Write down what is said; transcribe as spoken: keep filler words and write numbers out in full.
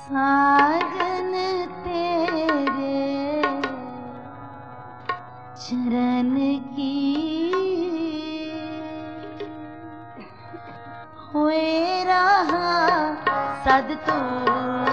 साजन तेरे चरण की हुए रहा सद तू